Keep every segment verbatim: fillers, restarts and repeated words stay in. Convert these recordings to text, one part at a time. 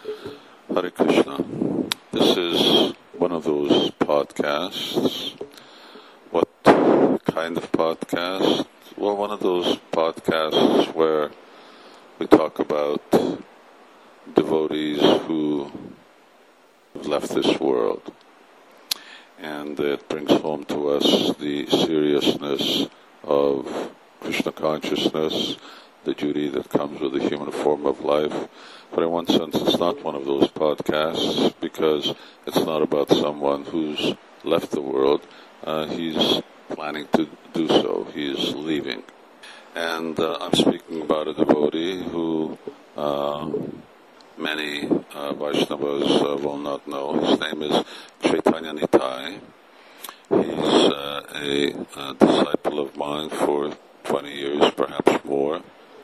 Hare Krishna. This is one of those podcasts. What kind of podcast? Well, one of those podcasts where we talk about devotees who have left this world. And it brings home to us the seriousness of Krishna consciousness, the duty that comes with the human form of life. But in one sense, it's not one of those podcasts because it's not about someone who's left the world. Uh, he's planning to do so. He's leaving. And uh, I'm speaking about a devotee who uh, many uh, Vaishnavas uh, will not know. His name is Chaitanya Nitai. He's uh, a, a disciple of mine for twenty years, perhaps more.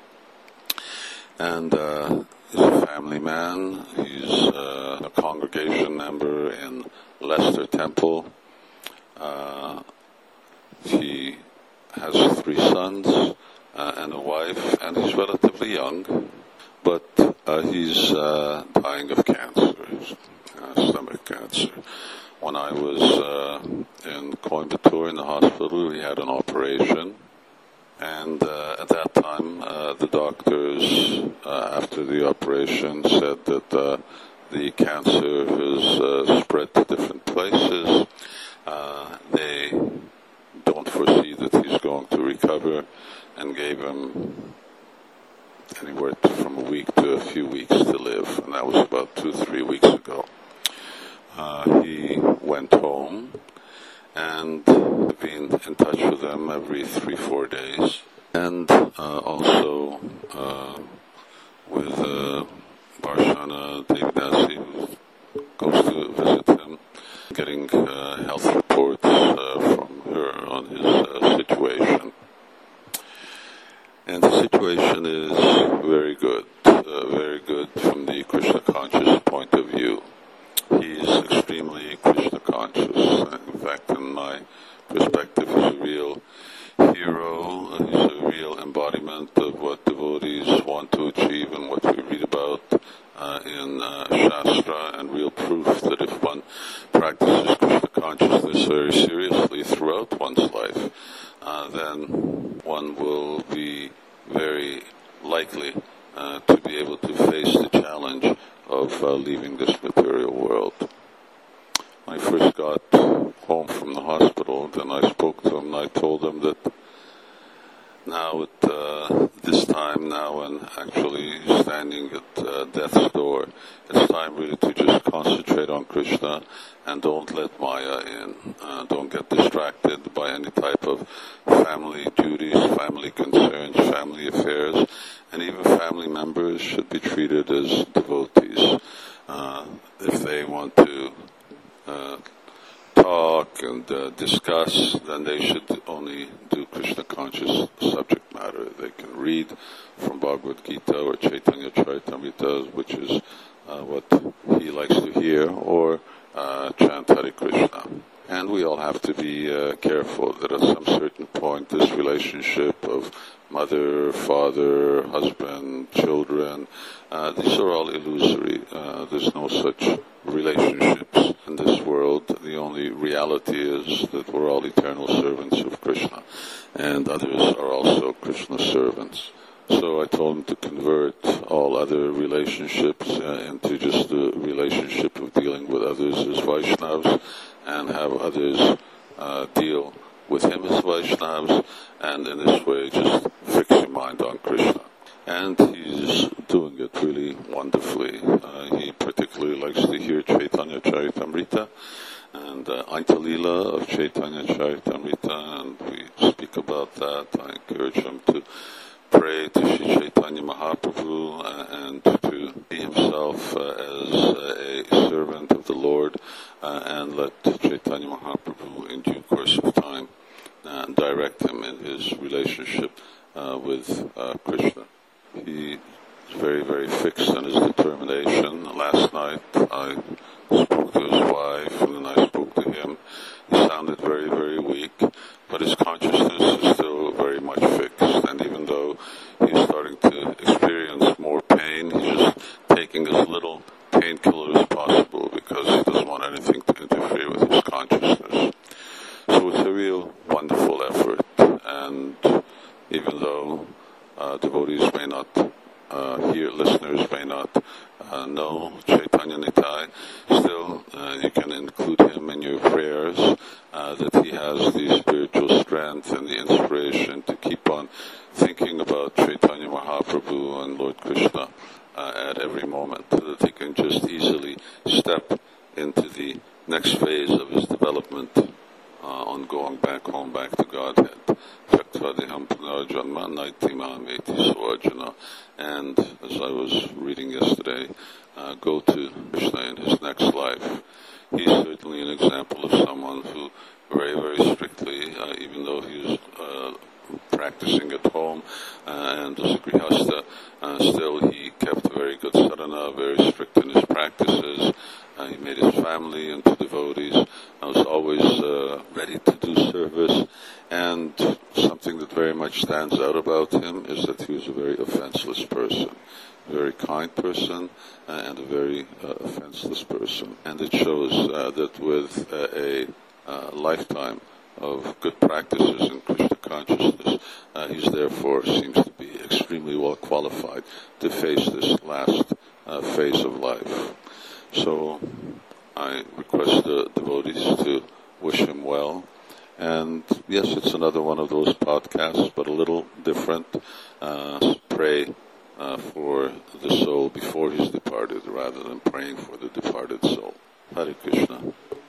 And uh, he's a family man. He's uh, a congregation member in Leicester Temple. Uh, he has three sons uh, and a wife, and he's relatively young, but uh, he's uh, dying of cancer, uh, stomach cancer. When I was uh, in Coimbatore in the hospital, he had an operation. And uh, at that time, uh, the doctors, uh, after the operation, said that uh, the cancer has uh, spread to different places. Uh, they don't foresee that he's going to recover, and gave him anywhere from a week to a few weeks to live. And that was about two, three weeks ago. Uh, he went home. And I've been in touch with them every three, four days. And uh, also uh, with uh, Varshana Devidasi, who goes to visit him, getting uh, health reports uh, from her on his uh, situation. And the situation is very good, uh, very good from the Krishna conscious point of view. He's extremely Krishna conscious. In fact, in my perspective, he's a real hero. He's a real embodiment of what devotees want to achieve and what we read about uh, in uh, Shastra, and real proof that if one practices Krishna consciousness very seriously throughout one's life, uh, then one will be very likely uh, to be able to face the challenge of uh, leaving this material world. When I first got home from the hospital, then I spoke to him and I told him that now at uh, this time, now when actually he's standing at uh, death's door, it's time really to just concentrate on Krishna and don't let Maya in. Uh, don't get distracted by any type of family duties, family concerns, family affairs, and even family members should be treated as devotees. Uh, if they want to uh, talk and uh, discuss, then they should only do Krishna conscious subject matter. They can read from Bhagavad Gita or Chaitanya Charitamrita, which is uh, what he likes to hear, or uh, chant Hare Krishna. And we all have to be uh, careful that at some certain point this relationship of mother, father, husband, children, uh, these are all illusory. Uh, there's no such relationships in this world. The only reality is that we're all eternal servants of Krishna, and others are also Krishna servants. So I told him to convert all other relationships uh, into just the relationship of dealing with others as Vaishnavas, and have others uh, deal with him as Vaishnavas, and in this way just fix your mind on Krishna. And he's doing it really wonderfully. Uh, he particularly likes to hear Chaitanya Charitamrita and uh, Aintalila of Chaitanya Charitamrita, and we speak about that. I encourage him to pray to Sri Chaitanya Mahaprabhu uh, and to be himself uh, as uh, a servant of the Lord, uh, and let Chaitanya Mahaprabhu in due course of time uh, direct him in his relationship uh, with uh, Krishna. He is very, very fixed in his determination. Last night I spoke to his wife and then I spoke to him. He sounded very, very weak, but his consciousness is still very much fixed. And even though he's starting to experience more pain, he's just taking as little not uh, know Chaitanya Nitai, still uh, you can include him in your prayers, uh, that he has the spiritual strength and the inspiration to keep on thinking about Chaitanya Mahaprabhu and Lord Krishna uh, at every moment, so that he can just easily step into the next phase of his development uh, on going back home, back to Godhead. And as I was reading yesterday, uh, go to Krishna in his next life. He's certainly an example of someone who very, very strictly, uh, even though he was uh, practicing at home uh, and as a grihasta, uh, still he kept a very good sadhana, very strict in his practices. Uh, he made his family into devotees. I was always uh, ready to do service. And something that very much stands out about him is that he was a very offenseless person, a very kind person, uh, and a very uh, offenseless person. And it shows uh, that with uh, a uh, lifetime of good practices in Krishna consciousness, uh, he's therefore seems to be extremely well qualified to face this last uh, phase of life. So I request the devotees to wish him well. And yes, it's another one of those podcasts, but a little different. Uh, pray uh, for the soul before he's departed, rather than praying for the departed soul. Hare Krishna.